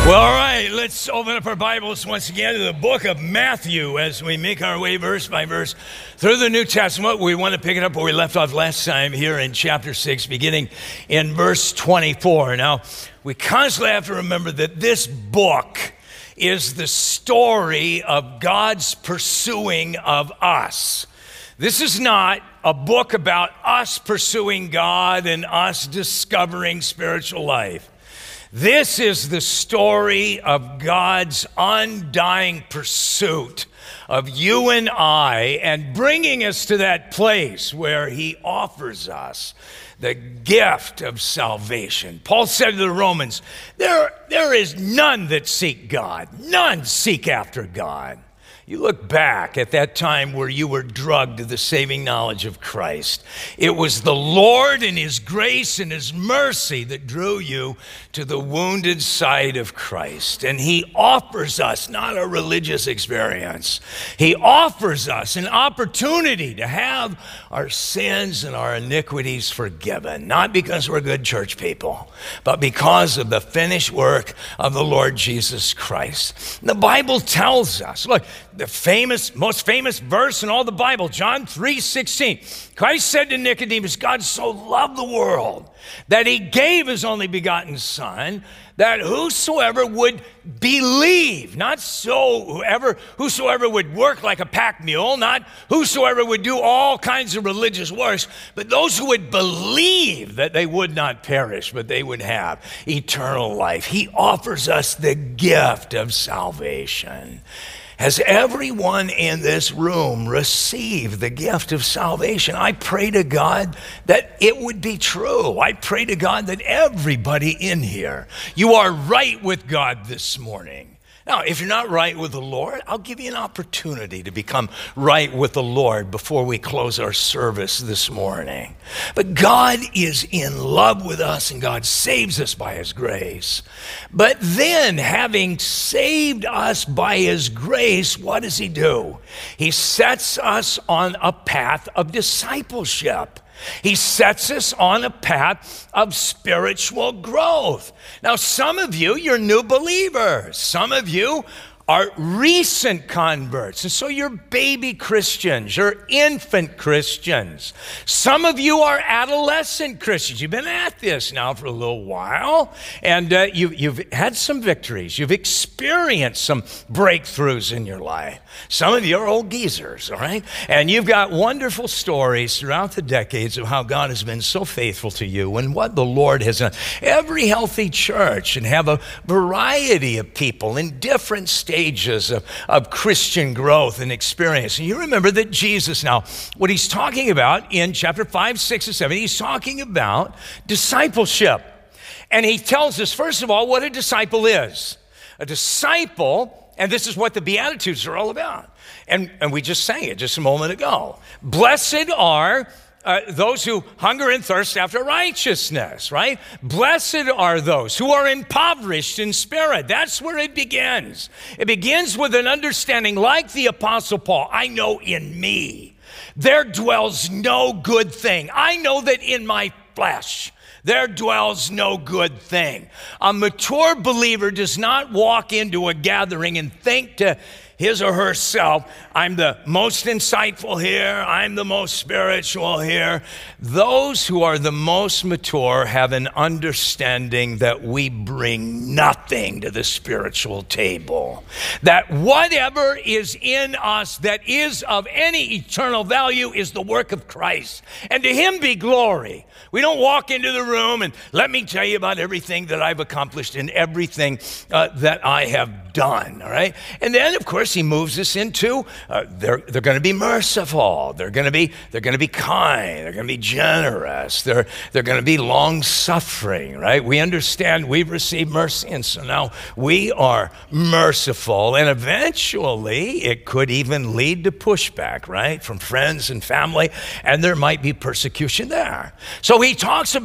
Well, all right, let's open up our Bibles once again to the book of Matthew as we make our way verse by verse through the New Testament. We want to pick it up where we left off last time here in chapter 6, beginning in verse 24. Now, we constantly have to remember that this book is the story of God's pursuing of us. This is not a book about us pursuing God and us discovering spiritual life. This is the story of God's undying pursuit of you and I and bringing us to that place where he offers us the gift of salvation. Paul said to the Romans, there is none that seek God. None seek after God. You look back at that time where you were drugged to the saving knowledge of Christ. It was the Lord and his grace and his mercy that drew you to the wounded side of Christ. And he offers us not a religious experience. He offers us an opportunity to have our sins and our iniquities forgiven, not because we're good church people, but because of the finished work of the Lord Jesus Christ. The Bible tells us, look, the most famous verse in all the Bible, John 3:16. Christ said to Nicodemus, God so loved the world that he gave his only begotten Son, that whosoever would believe, not whosoever would work like a pack mule, not whosoever would do all kinds of religious works, but those who would believe that they would not perish, but they would have eternal life. He offers us the gift of salvation. Has everyone in this room received the gift of salvation? I pray to God that it would be true. I pray to God that everybody in here, you are right with God this morning. Now, if you're not right with the Lord, I'll give you an opportunity to become right with the Lord before we close our service this morning. But God is in love with us and God saves us by his grace. But then, having saved us by his grace, what does he do? He sets us on a path of discipleship. He sets us on a path of spiritual growth. Now, some of you, you're new believers. Some of you are recent converts. And so you're baby Christians, you're infant Christians. Some of you are adolescent Christians. You've been at this now for a little while, and you've had some victories. You've experienced some breakthroughs in your life. Some of you are old geezers, all right? And you've got wonderful stories throughout the decades of how God has been so faithful to you and what the Lord has done. Every healthy church should have a variety of people in different stages of Christian growth and experience. And you remember that Jesus now, what he's talking about in chapter 5, 6, and 7, he's talking about discipleship. And he tells us, first of all, what a disciple is. A disciple, and this is what the Beatitudes are all about. And we just sang it just a moment ago. Blessed are those who hunger and thirst after righteousness, right? Blessed are those who are impoverished in spirit. That's where it begins. It begins with an understanding like the Apostle Paul. I know in me there dwells no good thing. I know that in my flesh there dwells no good thing. A mature believer does not walk into a gathering and think to his or herself, I'm the most insightful here, I'm the most spiritual here. Those who are the most mature have an understanding that we bring nothing to the spiritual table. That whatever is in us that is of any eternal value is the work of Christ. And to him be glory. We don't walk into the room and let me tell you about everything that I've accomplished and everything that I have done, all right? And then, of course, he moves us into they're going to be merciful, they're going to be kind, they're going to be generous, they're going to be long-suffering, right? We understand we've received mercy, and so now we are merciful, and eventually it could even lead to pushback, right, from friends and family, and there might be persecution there. So he talks about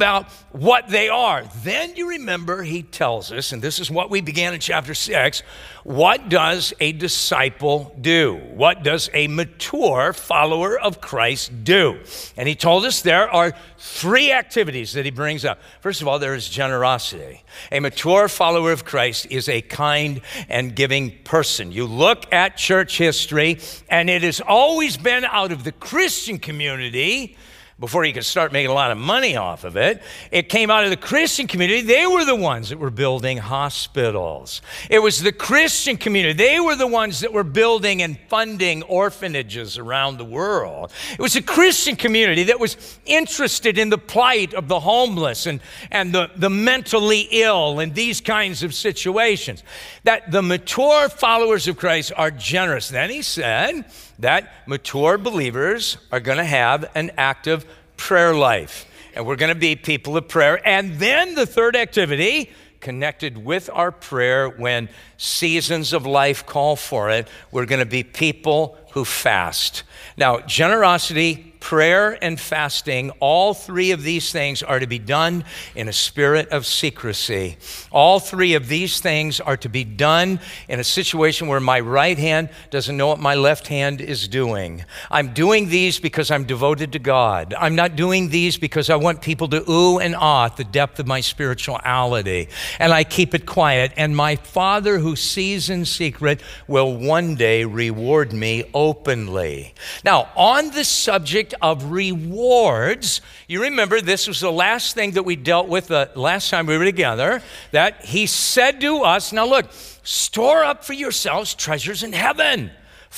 what they are. Then you remember he tells us, and this is what we began in chapter 6, what does a disciple do? What does a mature follower of Christ do? And he told us there are 3 activities that he brings up. First of all, there is generosity. A mature follower of Christ is a kind and giving person. You look at church history, and it has always been out of the Christian community. Before you could start making a lot of money off of it, it came out of the Christian community. They were the ones that were building hospitals. It was the Christian community. They were the ones that were building and funding orphanages around the world. It was the Christian community that was interested in the plight of the homeless and the mentally ill and these kinds of situations. That the mature followers of Christ are generous. Then he said that mature believers are going to have an active prayer life. And we're going to be people of prayer. And then the third activity, connected with our prayer when seasons of life call for it, we're going to be people who fast. Now, generosity, prayer, and fasting, all 3 of these things are to be done in a spirit of secrecy. All 3 of these things are to be done in a situation where my right hand doesn't know what my left hand is doing. I'm doing these because I'm devoted to God. I'm not doing these because I want people to ooh and ah at the depth of my spirituality. And I keep it quiet. And my Father who sees in secret will one day reward me openly. Now, on the subject of rewards, you remember this was the last thing that we dealt with the last time we were together, that he said to us, now look, store up for yourselves treasures in heaven.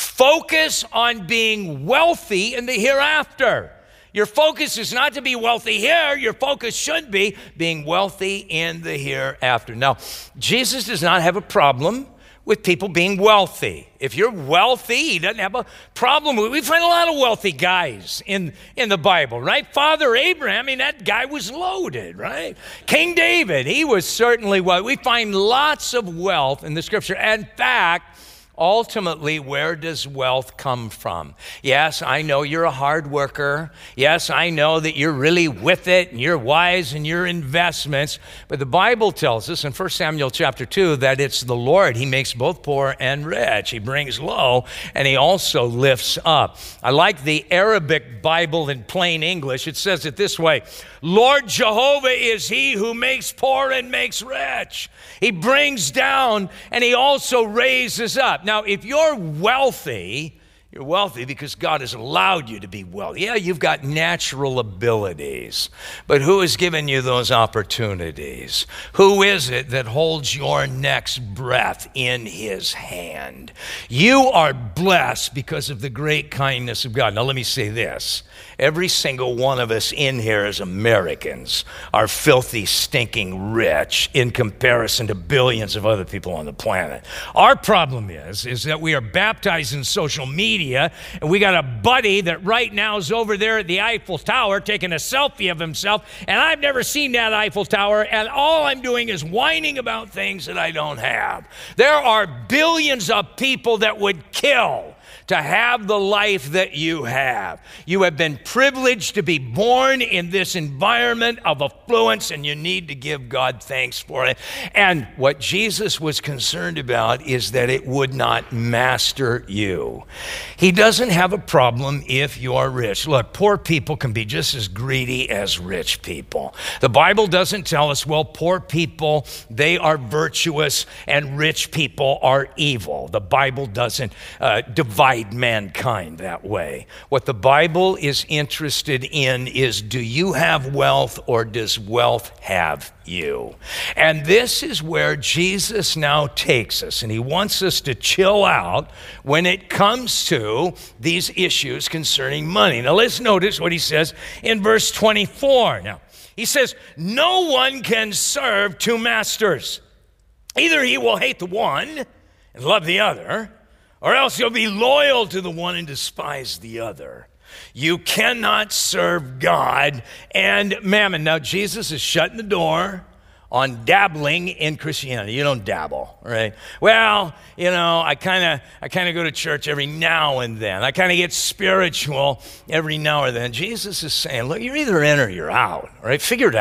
Focus on being wealthy in the hereafter. Your focus is not to be wealthy here. Your focus should be being wealthy in the hereafter. Now, Jesus does not have a problem with people being wealthy. If you're wealthy, he doesn't have a problem with it. We find a lot of wealthy guys in the Bible, right? Father Abraham, I mean, that guy was loaded, right? King David, he was certainly wealthy. We find lots of wealth in the scripture. In fact, ultimately, where does wealth come from? Yes, I know you're a hard worker. Yes, I know that you're really with it and you're wise in your investments. But the Bible tells us in 1 Samuel chapter 2 that it's the Lord. He makes both poor and rich. He brings low and he also lifts up. I like the Arabic Bible in plain English. It says it this way: Lord Jehovah is he who makes poor and makes rich. He brings down and he also raises up. Now, if you're wealthy because God has allowed you to be wealthy. Yeah, you've got natural abilities, but who has given you those opportunities? Who is it that holds your next breath in his hand? You are blessed because of the great kindness of God. Now, let me say this. Every single one of us in here as Americans are filthy, stinking rich in comparison to billions of other people on the planet. Our problem is that we are baptized in social media, and we got a buddy that right now is over there at the Eiffel Tower taking a selfie of himself, and I've never seen that Eiffel Tower, and all I'm doing is whining about things that I don't have. There are billions of people that would kill to have the life that you have. You have been privileged to be born in this environment of affluence, and you need to give God thanks for it. And what Jesus was concerned about is that it would not master you. He doesn't have a problem if you're rich. Look, poor people can be just as greedy as rich people. The Bible doesn't tell us, well, poor people, they are virtuous and rich people are evil. The Bible doesn't divide mankind that way. What the Bible is interested in is, do you have wealth or does wealth have you? And this is where Jesus now takes us, and he wants us to chill out when it comes to these issues concerning money. Now let's notice what he says in verse 24. Now, he says, no one can serve 2 masters. Either he will hate the one and love the other, or else you'll be loyal to the one and despise the other. You cannot serve God and mammon. Now, Jesus is shutting the door on dabbling in Christianity. You don't dabble, right? Well, you know, I kind of go to church every now and then. I kind of get spiritual every now and then. Jesus is saying, look, you're either in or you're out, right? Figure it out.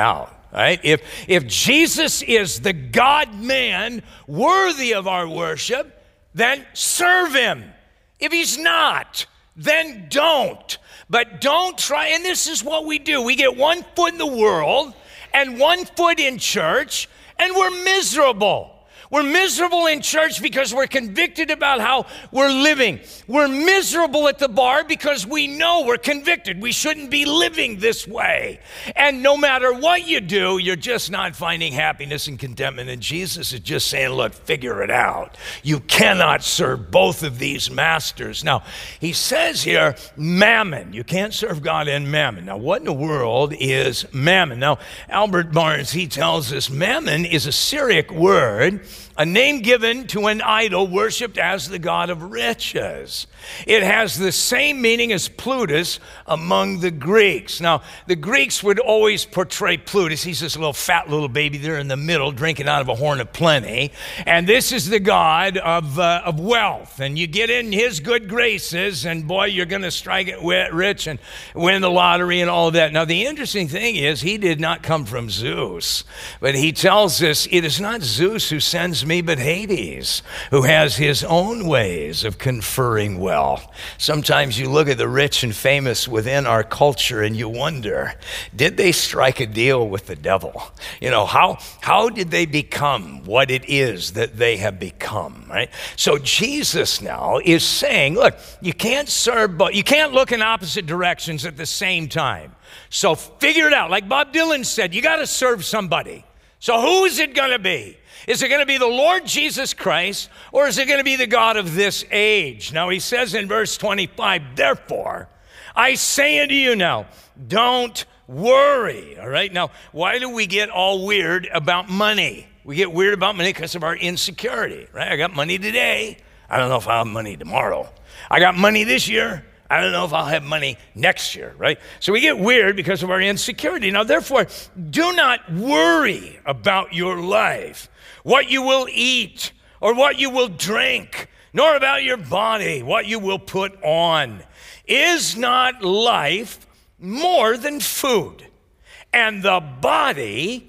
right? If Jesus is the God-man worthy of our worship, then serve him. If he's not, then don't. But don't try, and this is what we do. We get one foot in the world and one foot in church, and we're miserable. We're miserable in church because we're convicted about how we're living. We're miserable at the bar because we know we're convicted. We shouldn't be living this way. And no matter what you do, you're just not finding happiness and contentment. And Jesus is just saying, look, figure it out. You cannot serve both of these masters. Now, he says here, mammon. You can't serve God and mammon. Now, what in the world is mammon? Now, Albert Barnes, he tells us mammon is a Syriac word, a name given to an idol worshipped as the god of riches. It has the same meaning as Plutus among the Greeks. Now, the Greeks would always portray Plutus. He's this little fat little baby there in the middle drinking out of a horn of plenty. And this is the god of wealth. And you get in his good graces, and boy, you're going to strike it rich and win the lottery and all of that. Now, the interesting thing is he did not come from Zeus. But he tells us it is not Zeus who sends me, but Hades, who has his own ways of conferring wealth. Sometimes you look at the rich and famous within our culture and you wonder, did they strike a deal with the devil? You know, how did they become what it is that they have become, right? So Jesus now is saying, look, you can't serve, but you can't look in opposite directions at the same time. So figure it out. Like Bob Dylan said, you got to serve somebody. So who is it going to be? Is it going to be the Lord Jesus Christ, or is it going to be the God of this age? Now, he says in verse 25, therefore, I say unto you now, don't worry. All right, now, why do we get all weird about money? We get weird about money because of our insecurity, right? I got money today. I don't know if I'll have money tomorrow. I got money this year. I don't know if I'll have money next year, right? So we get weird because of our insecurity. Now, therefore, do not worry about your life, what you will eat or what you will drink, nor about your body, what you will put on. Is not life more than food, and the body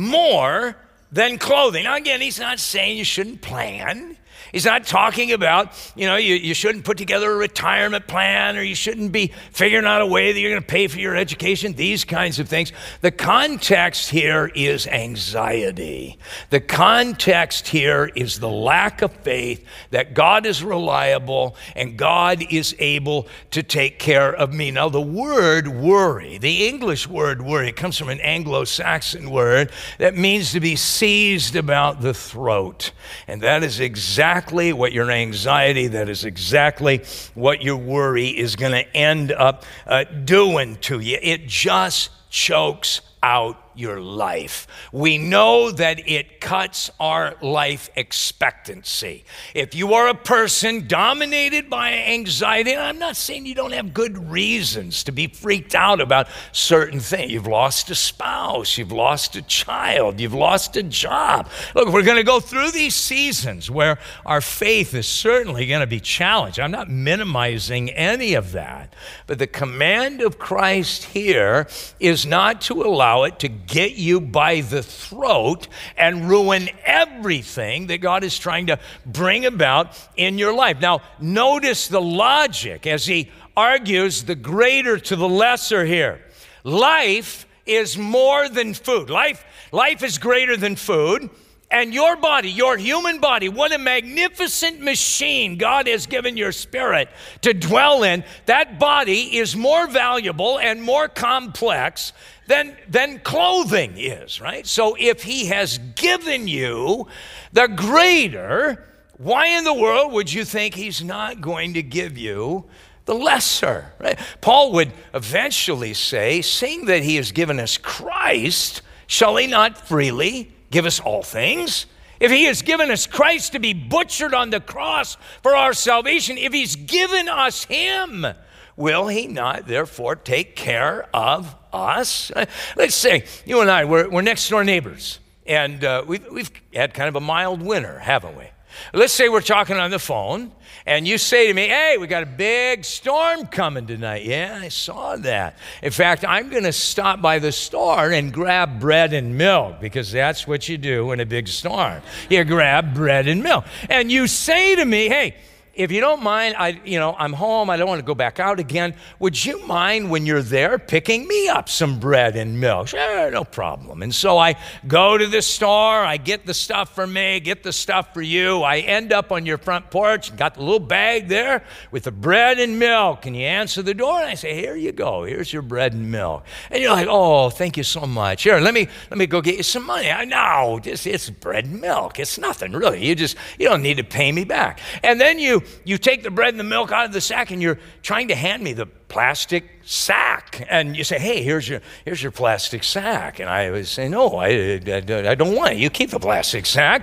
more than clothing? Now, again, he's not saying you shouldn't plan. He's not talking about, you shouldn't put together a retirement plan, or you shouldn't be figuring out a way that you're going to pay for your education, these kinds of things. The context here is anxiety. The context here is the lack of faith that God is reliable and God is able to take care of me. Now, the word worry, the English word worry, it comes from an Anglo-Saxon word that means to be seized about the throat. And that is exactly what your anxiety, that is exactly what your worry is going to end up doing to you. It just chokes out your life. We know that it cuts our life expectancy. If you are a person dominated by anxiety, and I'm not saying you don't have good reasons to be freaked out about certain things. You've lost a spouse, you've lost a child, you've lost a job. Look, we're going to go through these seasons where our faith is certainly going to be challenged. I'm not minimizing any of that. But the command of Christ here is not to allow it to get you by the throat and ruin everything that God is trying to bring about in your life. Now, notice the logic as he argues the greater to the lesser here. Life is more than food. Life is greater than food. And your body, your human body, what a magnificent machine God has given your spirit to dwell in. That body is more valuable and more complex than clothing is, right? So if he has given you the greater, why in the world would you think he's not going to give you the lesser, right? Paul would eventually say, seeing that he has given us Christ, shall he not freely give us all things? If he has given us Christ to be butchered on the cross for our salvation, if he's given us him, will he not therefore take care of us? Let's say you and I, we're next door neighbors, and we've had kind of a mild winter, haven't we? Let's say we're talking on the phone, and you say to me, hey, we got a big storm coming tonight. Yeah, I saw that. In fact, I'm going to stop by the store and grab bread and milk, because that's what you do in a big storm. You grab bread and milk. And you say to me, hey, if you don't mind, I'm home. I don't want to go back out again. Would you mind when you're there picking me up some bread and milk? Sure, no problem. And so I go to the store. I get the stuff for me, get the stuff for you. I end up on your front porch, got the little bag there with the bread and milk. And you answer the door, and I say, here you go. Here's your bread and milk. And you're like, oh, thank you so much. Here, let me go get you some money. No, it's bread and milk. It's nothing, really. You don't need to pay me back. And then you take the bread and the milk out of the sack, and you're trying to hand me the plastic sack. And you say, hey, here's your plastic sack. And I would say, no, I don't want it. You keep the plastic sack.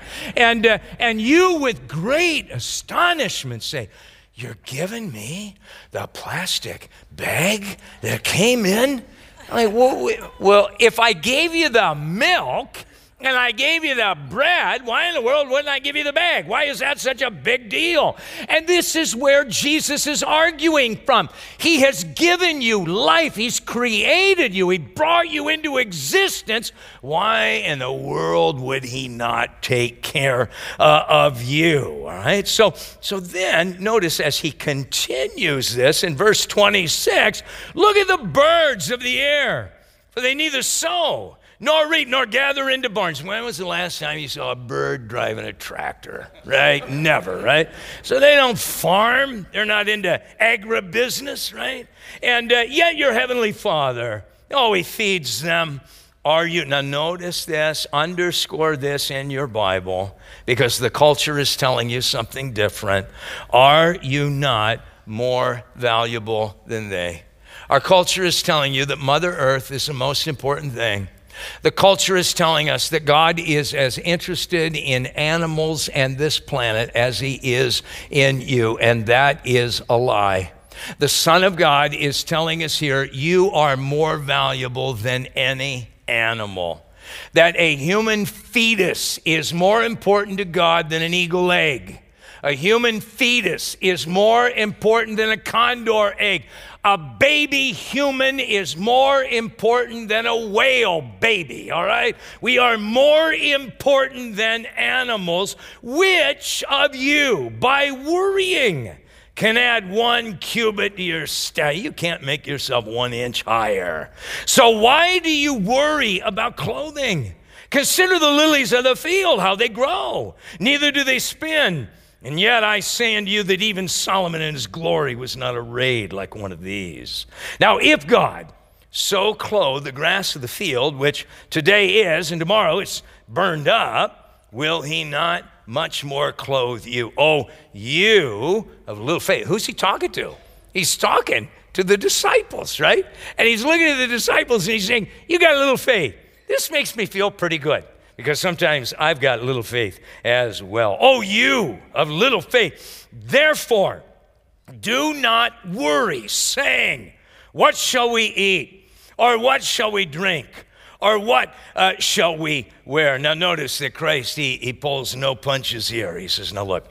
And you, with great astonishment, say, you're giving me the plastic bag that came in? I'm like, well, if I gave you the milk and I gave you the bread, why in the world wouldn't I give you the bag? Why is that such a big deal? And this is where Jesus is arguing from. He has given you life. He's created you. He brought you into existence. Why in the world would he not take care of you? All right. So then notice as he continues this in verse 26, look at the birds of the air, for they neither sow nor reap, nor gather into barns. When was the last time you saw a bird driving a tractor, right? Never, right? So they don't farm. They're not into agribusiness, right? And yet your heavenly Father, he feeds them. Are you? Now notice this, underscore this in your Bible, because the culture is telling you something different. Are you not more valuable than they? Our culture is telling you that Mother Earth is the most important thing. The culture is telling us that God is as interested in animals and this planet as he is in you, and that is a lie. The Son of God is telling us here, you are more valuable than any animal. That a human fetus is more important to God than an eagle egg. A human fetus is more important than a condor egg. A baby human is more important than a whale baby, all right? We are more important than animals. Which of you, by worrying, can add 1 cubit to your stature? You can't make yourself 1 inch higher. So why do you worry about clothing? Consider the lilies of the field, how they grow. Neither do they spin. And yet I say unto you that even Solomon in his glory was not arrayed like one of these. Now, if God so clothe the grass of the field, which today is and tomorrow it's burned up, will he not much more clothe you? Oh, you of little faith. Who's he talking to? He's talking to the disciples, right? And he's looking at the disciples and he's saying, you got a little faith. This makes me feel pretty good, because sometimes I've got little faith as well. Oh, you of little faith, therefore do not worry, saying, what shall we eat? Or what shall we drink? Or what shall we wear? Now notice that Christ, he pulls no punches here. He says, now look,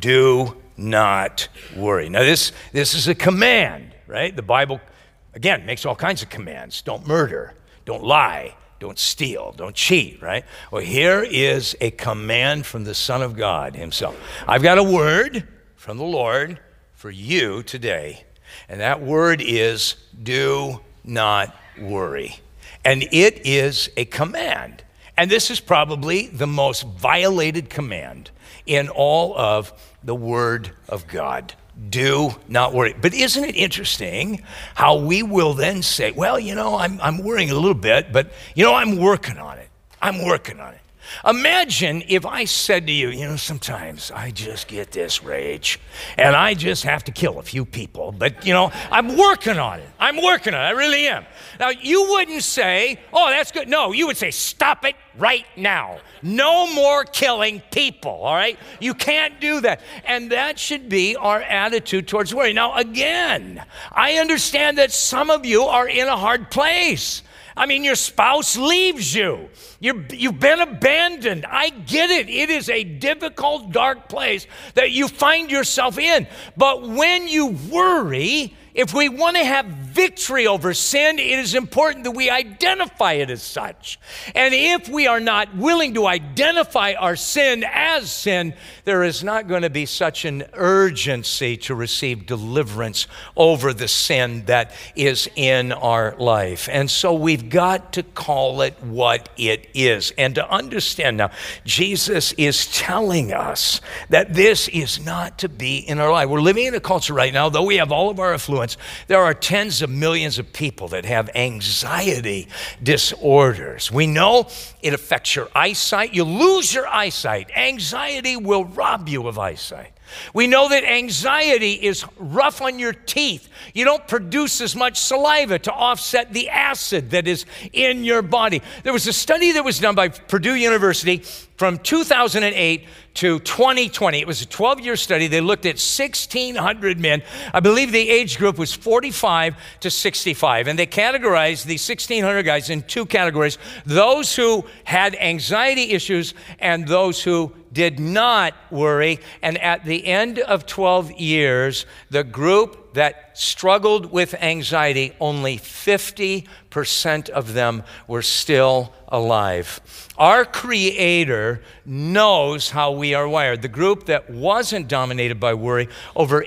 do not worry. Now this is a command, right? The Bible, again, makes all kinds of commands. Don't murder, don't lie, don't steal, don't cheat, right? Well, here is a command from the Son of God himself. I've got a word from the Lord for you today, and that word is do not worry. And it is a command. And this is probably the most violated command in all of the Word of God. Do not worry. But isn't it interesting how we will then say, well, I'm worrying a little bit, but, I'm working on it. I'm working on it. Imagine if I said to you, sometimes I just get this rage and I just have to kill a few people, but, I'm working on it. I'm working on it. I really am. Now, you wouldn't say, oh, that's good. No, you would say, stop it right now. No more killing people, all right? You can't do that. And that should be our attitude towards worry. Now, again, I understand that some of you are in a hard place. I mean, your spouse leaves you. You've been abandoned. I get it. It is a difficult, dark place that you find yourself in. But when you worry, if we want to have victory over sin, it is important that we identify it as such. And if we are not willing to identify our sin as sin, there is not going to be such an urgency to receive deliverance over the sin that is in our life. And so we've got to call it what it is. And to understand now, Jesus is telling us that this is not to be in our life. We're living in a culture right now, though we have all of our affluence, there are tens of millions of people that have anxiety disorders. We know it affects your eyesight. You lose your eyesight. Anxiety will rob you of eyesight. We know that anxiety is rough on your teeth. You don't produce as much saliva to offset the acid that is in your body. There was a study that was done by Purdue University from 2008 to 2020. It was a 12-year study. They looked at 1,600 men. I believe the age group was 45 to 65. And they categorized the 1,600 guys in two categories: those who had anxiety issues and those who did not worry. And at the end of 12 years, the group that struggled with anxiety, only 50% of them were still alive. Our Creator knows how we are wired. The group that wasn't dominated by worry, over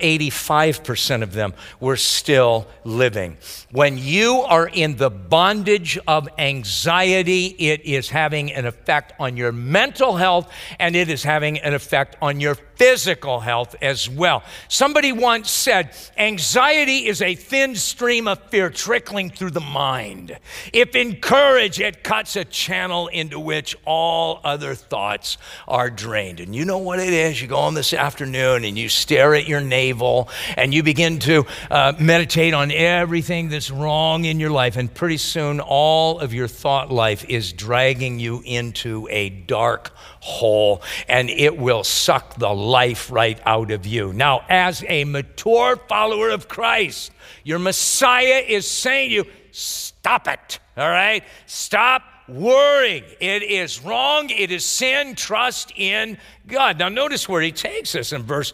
85% of them were still living. When you are in the bondage of anxiety, it is having an effect on your mental health, and it is having an effect on your physical health as well. Somebody once said, anxiety is a thin stream of fear trickling through the mind. If encouraged, it cuts a channel into which all other thoughts are drained. And you know what it is? You go on this afternoon and you stare at your navel and you begin to meditate on everything that's wrong in your life. And pretty soon all of your thought life is dragging you into a dark hole, and it will suck the life right out of you. Now, as a mature follower of Christ, your Messiah is saying to you, stop it, all right? Stop worrying. It is wrong. It is sin. Trust in God. Now, notice where he takes us in verse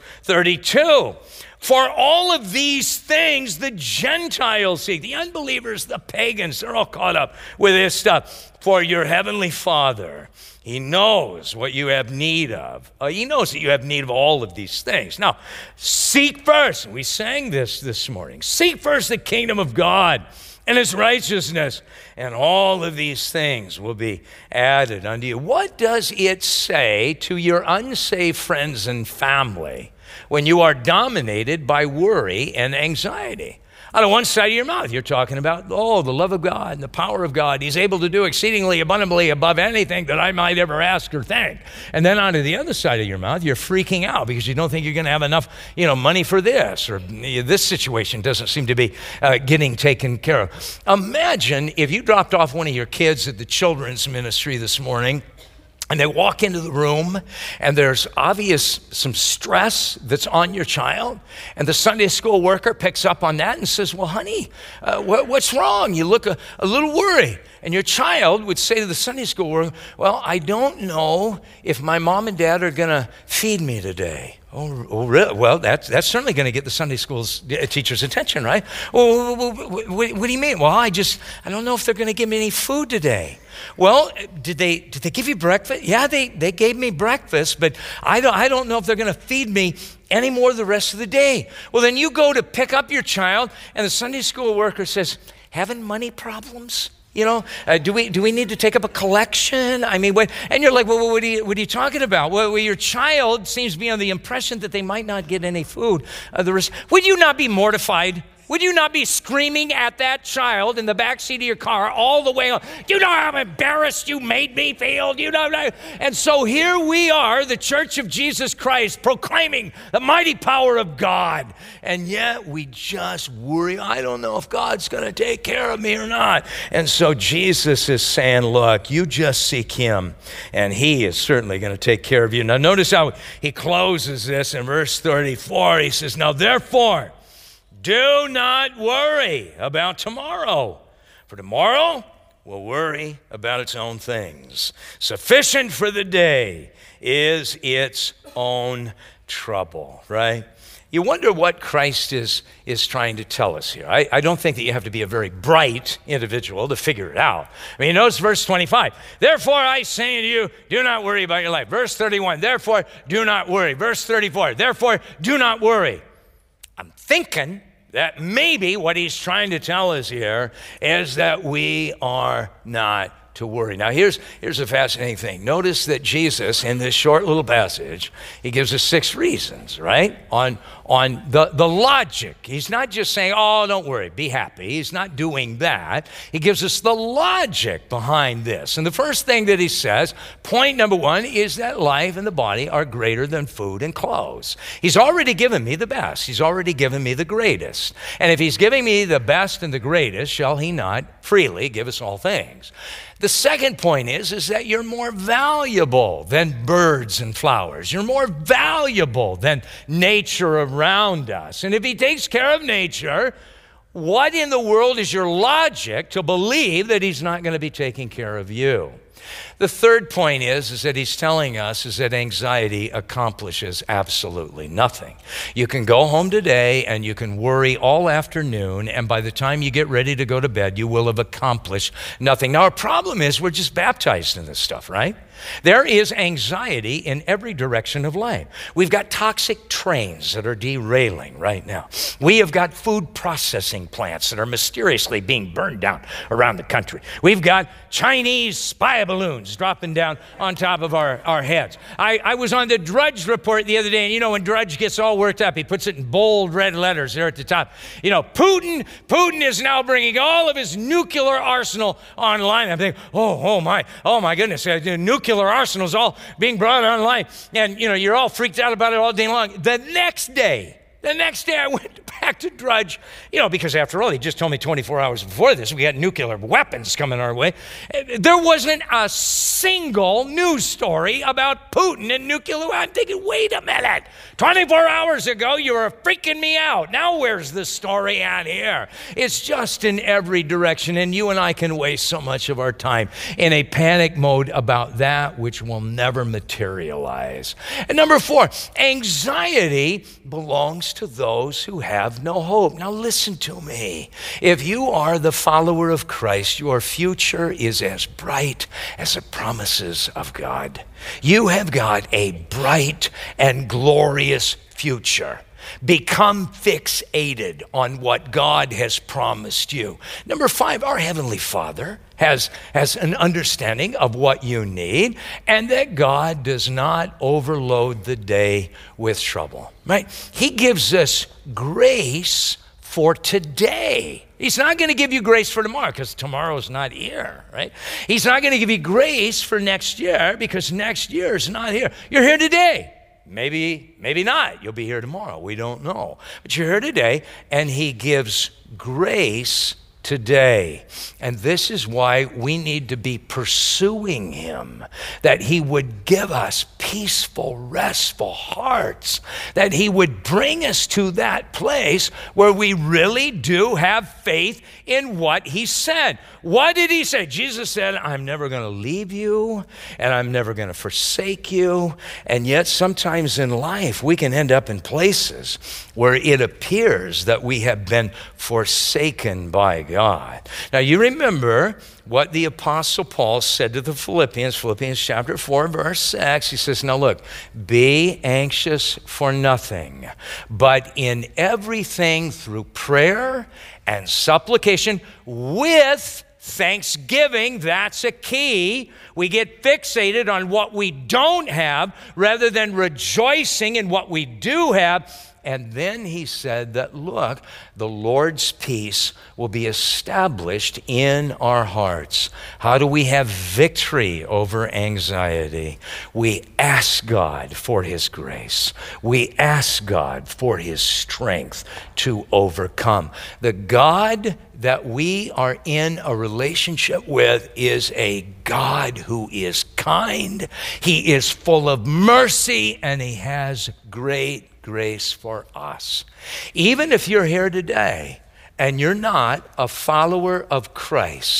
32. For all of these things the Gentiles seek. The unbelievers, the pagans, they're all caught up with this stuff. For your heavenly Father, he knows what you have need of. He knows that you have need of all of these things. Now, seek first. We sang this morning. Seek first the kingdom of God and his righteousness, and all of these things will be added unto you. What does it say to your unsaved friends and family when you are dominated by worry and anxiety? On one side of your mouth, you're talking about, the love of God and the power of God. He's able to do exceedingly abundantly above anything that I might ever ask or think. And then onto the other side of your mouth, you're freaking out because you don't think you're going to have enough, money for this, or this situation doesn't seem to be getting taken care of. Imagine if you dropped off one of your kids at the children's ministry this morning, and they walk into the room, and there's obvious some stress that's on your child. And the Sunday school worker picks up on that and says, well, honey, what's wrong? You look a little worried. And your child would say to the Sunday school worker, well, I don't know if my mom and dad are going to feed me today. Oh, really? Well, that's certainly going to get the Sunday school's teacher's attention, right? Well, what do you mean? Well, I don't know if they're going to give me any food today. Well, did they give you breakfast? Yeah, they gave me breakfast, but I don't know if they're going to feed me any more the rest of the day. Well, then you go to pick up your child, and the Sunday school worker says, having money problems? Do we need to take up a collection? I mean, and you're like, well, what are you talking about? Well, your child seems to be under the impression that they might not get any food. Would you not be mortified? Would you not be screaming at that child in the backseat of your car all the way on? Do you know how embarrassed you made me feel? Do you know? And so here we are, the Church of Jesus Christ, proclaiming the mighty power of God. And yet we just worry, I don't know if God's going to take care of me or not. And so Jesus is saying, look, you just seek him, and he is certainly going to take care of you. Now notice how he closes this in verse 34. He says, now therefore, do not worry about tomorrow, for tomorrow will worry about its own things. Sufficient for the day is its own trouble, right? You wonder what Christ is trying to tell us here. I don't think that you have to be a very bright individual to figure it out. I mean, notice verse 25. Therefore, I say to you, do not worry about your life. Verse 31, therefore, do not worry. Verse 34, therefore, do not worry. I'm thinking that maybe what he's trying to tell us here is that we are not to worry. Now, here's a fascinating thing. Notice that Jesus, in this short little passage, he gives us 6 reasons, right, on the logic. He's not just saying, oh, don't worry, be happy. He's not doing that. He gives us the logic behind this. And the first thing that he says, point number 1, is that life and the body are greater than food and clothes. He's already given me the best. He's already given me the greatest. And if he's giving me the best and the greatest, shall he not freely give us all things? The second point is that you're more valuable than birds and flowers. You're more valuable than nature around us. And if he takes care of nature, what in the world is your logic to believe that he's not going to be taking care of you? The third point is that he's telling us is that anxiety accomplishes absolutely nothing. You can go home today and you can worry all afternoon, and by the time you get ready to go to bed, you will have accomplished nothing. Now, our problem is we're just baptized in this stuff, right? There is anxiety in every direction of life. We've got toxic trains that are derailing right now. We have got food processing plants that are mysteriously being burned down around the country. We've got Chinese spy balloons dropping down on top of our heads. I was on the Drudge Report the other day, and you know when Drudge gets all worked up, he puts it in bold red letters there at the top. You know, Putin is now bringing all of his nuclear arsenal online. I'm thinking, oh my goodness, the nuclear arsenal's all being brought online, and you know you're all freaked out about it all day long. The next day I went back to Drudge, you know, because after all, he just told me 24 hours before this, we got nuclear weapons coming our way. There wasn't a single news story about Putin and nuclear. I'm thinking, wait a minute. 24 hours ago, you were freaking me out. Now where's the story at here? It's just in every direction, and you and I can waste so much of our time in a panic mode about that which will never materialize. And number 4, anxiety belongs to those who have no hope. Now listen to me. If you are the follower of Christ, your future is as bright as the promises of God. You have got a bright and glorious future. Become fixated on what God has promised you. Number 5, our Heavenly Father has an understanding of what you need, and that God does not overload the day with trouble, right? He gives us grace for today. He's not going to give you grace for tomorrow because tomorrow's not here, right? He's not going to give you grace for next year because next year's not here. You're here today. Maybe not. You'll be here tomorrow. We don't know. But you're here today, and he gives grace today. And this is why we need to be pursuing him, that he would give us peaceful, restful hearts, that he would bring us to that place where we really do have faith in what he said. What did he say? Jesus said, I'm never going to leave you, and I'm never going to forsake you. And yet sometimes in life, we can end up in places where it appears that we have been forsaken by God. Now, you remember what the Apostle Paul said to the Philippians chapter 4, verse 6. He says, now look, be anxious for nothing, but in everything through prayer and supplication with thanksgiving. That's a key. We get fixated on what we don't have rather than rejoicing in what we do have. And then he said that, look, the Lord's peace will be established in our hearts. How do we have victory over anxiety? We ask God for his grace. We ask God for his strength to overcome. The God that we are in a relationship with is a God who is kind. He is full of mercy, and he has great grace for us. Even if you're here today and you're not a follower of Christ,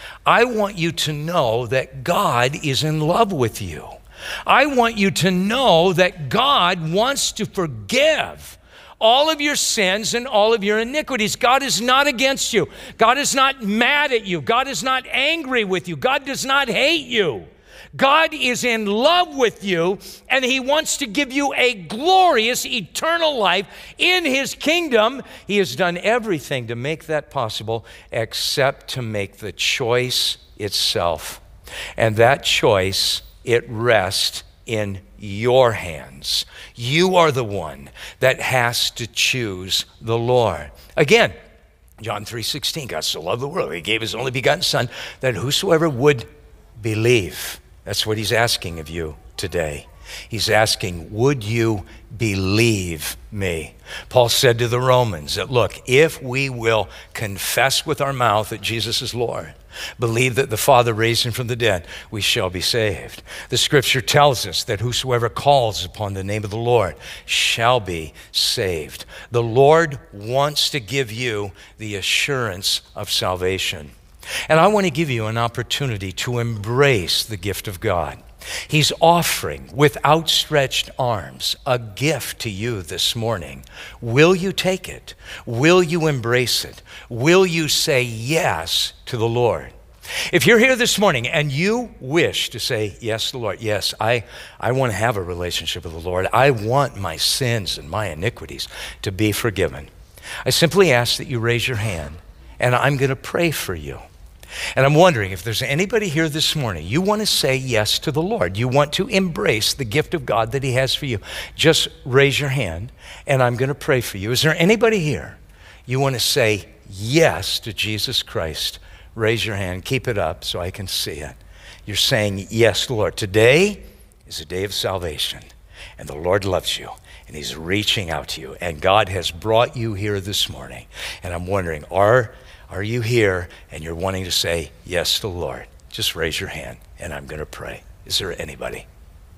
I want you to know that God is in love with you. I want you to know that God wants to forgive all of your sins and all of your iniquities. God is not against you. God is not mad at you. God is not angry with you. God does not hate you. God is in love with you, and He wants to give you a glorious eternal life in His kingdom. He has done everything to make that possible except to make the choice itself. And that choice, it rests in your hands. You are the one that has to choose the Lord. Again, John 3:16, God so loved the world, He gave His only begotten Son, that whosoever would believe. That's what He's asking of you today. He's asking, would you believe me? Paul said to the Romans that, look, if we will confess with our mouth that Jesus is Lord, believe that the Father raised Him from the dead, we shall be saved. The Scripture tells us that whosoever calls upon the name of the Lord shall be saved. The Lord wants to give you the assurance of salvation. And I want to give you an opportunity to embrace the gift of God. He's offering with outstretched arms a gift to you this morning. Will you take it? Will you embrace it? Will you say yes to the Lord? If you're here this morning and you wish to say yes to the Lord, yes, I want to have a relationship with the Lord. I want my sins and my iniquities to be forgiven. I simply ask that you raise your hand, and I'm going to pray for you. And I'm wondering if there's anybody here this morning, you want to say yes to the Lord. You want to embrace the gift of God that He has for you. Just raise your hand, and I'm going to pray for you. Is there anybody here you want to say yes to Jesus Christ? Raise your hand. Keep it up so I can see it. You're saying yes, Lord. Today is a day of salvation, and the Lord loves you, and He's reaching out to you, and God has brought you here this morning. And I'm wondering, are you here and you're wanting to say yes to the Lord? Just raise your hand, and I'm going to pray. Is there anybody?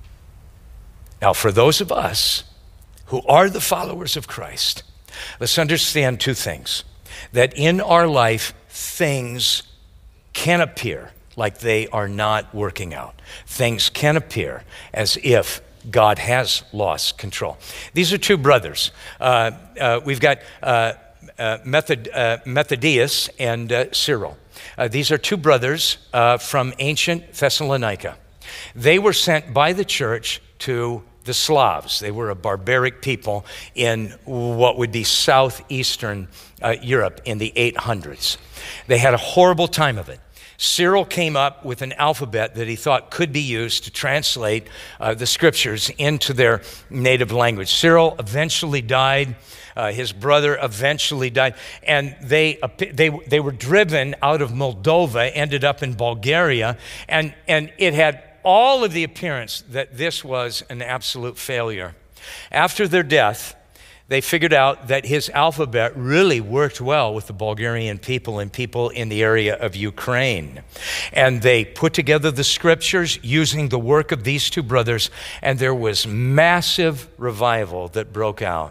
Now, for those of us who are the followers of Christ, let's understand two things. That in our life, things can appear like they are not working out. Things can appear as if God has lost control. These are two brothers. We've got Methodius and Cyril. These are two brothers from ancient Thessalonica. They were sent by the church to the Slavs. They were a barbaric people in what would be southeastern Europe in the 800s. They had a horrible time of it. Cyril came up with an alphabet that he thought could be used to translate the scriptures into their native language. Cyril eventually died. His brother eventually died. And they were driven out of Moldova, ended up in Bulgaria, and it had all of the appearance that this was an absolute failure. After their death, they figured out that his alphabet really worked well with the Bulgarian people and people in the area of Ukraine. And they put together the scriptures using the work of these two brothers, and there was massive revival that broke out.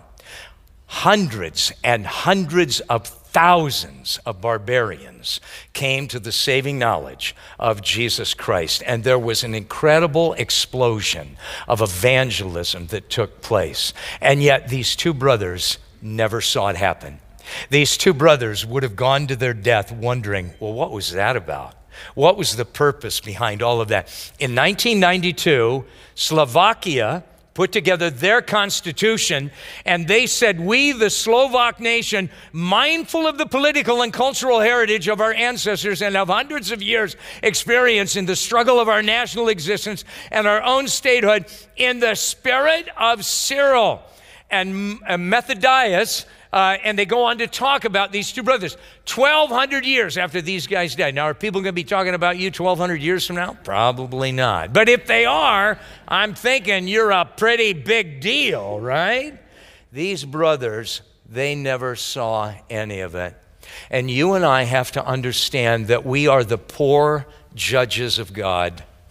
Hundreds and hundreds of thousands of barbarians came to the saving knowledge of Jesus Christ, and there was an incredible explosion of evangelism that took place. And yet these two brothers never saw it happen. These two brothers would have gone to their death wondering, well, what was that about? What was the purpose behind all of that? In 1992, Slovakia put together their constitution, and they said, we, the Slovak nation, mindful of the political and cultural heritage of our ancestors and of hundreds of years' experience in the struggle of our national existence and our own statehood, in the spirit of Cyril and Methodius, and they go on to talk about these two brothers 1,200 years after these guys died. Now, are people going to be talking about you 1,200 years from now? Probably not. But if they are, I'm thinking you're a pretty big deal, right? These brothers, they never saw any of it. And you and I have to understand that we are the poor judges of God.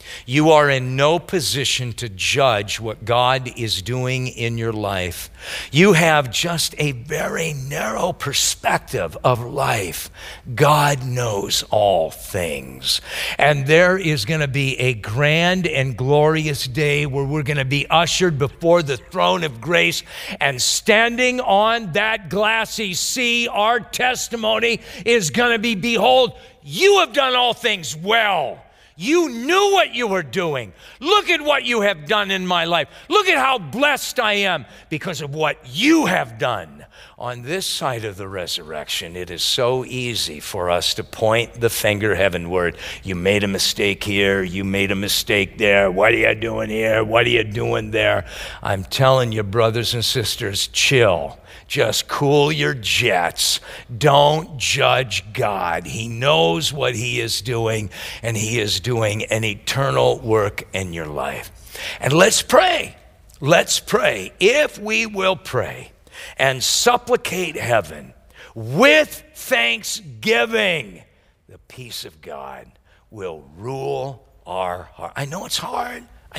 You are in no position to judge what God is doing in your life. You have just a very narrow perspective of life. God knows all things. And there is going to be a grand and glorious day where we're going to be ushered before the throne of grace, and standing on that glassy sea, our testimony is going to be, behold, you have done all things well. You knew what you were doing. Look at what you have done in my life. Look at how blessed I am because of what you have done. On this side of the resurrection, it is so easy for us to point the finger heavenward. You made a mistake here. You made a mistake there. What are you doing here? What are you doing there? I'm telling you, brothers and sisters, chill. Just cool your jets. Don't judge God. He knows what he is doing, and he is doing an eternal work in your life. And let's pray. Let's pray. If we will pray and supplicate heaven with thanksgiving, the peace of God will rule our heart. I know it's hard.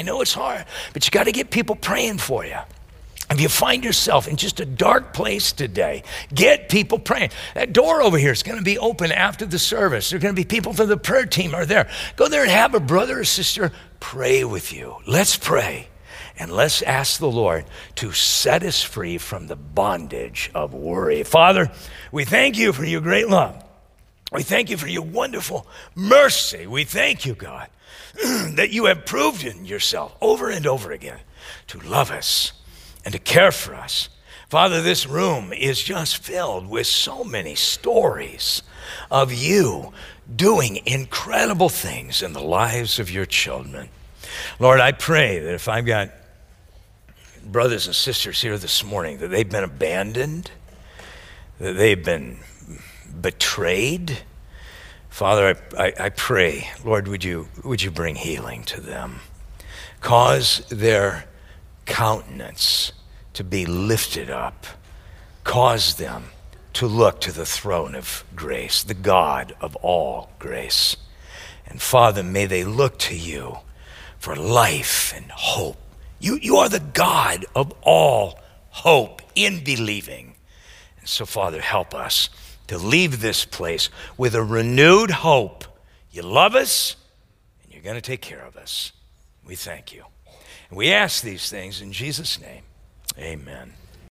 But you got to get people praying for you. If you find yourself in just a dark place today, get people praying. That door over here is going to be open after the service. There are going to be people from the prayer team are there. Go there and have a brother or sister pray with you. Let's pray, and let's ask the Lord to set us free from the bondage of worry. Father, we thank you for your great love. We thank you for your wonderful mercy. We thank you, God, that you have proven yourself over and over again to love us and to care for us. Father, this room is just filled with so many stories of you doing incredible things in the lives of your children. Lord, I pray that if I've got brothers and sisters here this morning, that they've been abandoned, that they've been betrayed, Father, I pray, Lord, would you bring healing to them? Cause their countenance to be lifted up. Cause them to look to the throne of grace, the God of all grace. And Father, may they look to you for life and hope. You are the God of all hope in believing. And so, Father, help us to leave this place with a renewed hope. You love us, and you're going to take care of us. We thank you. And we ask these things in Jesus' name. Amen.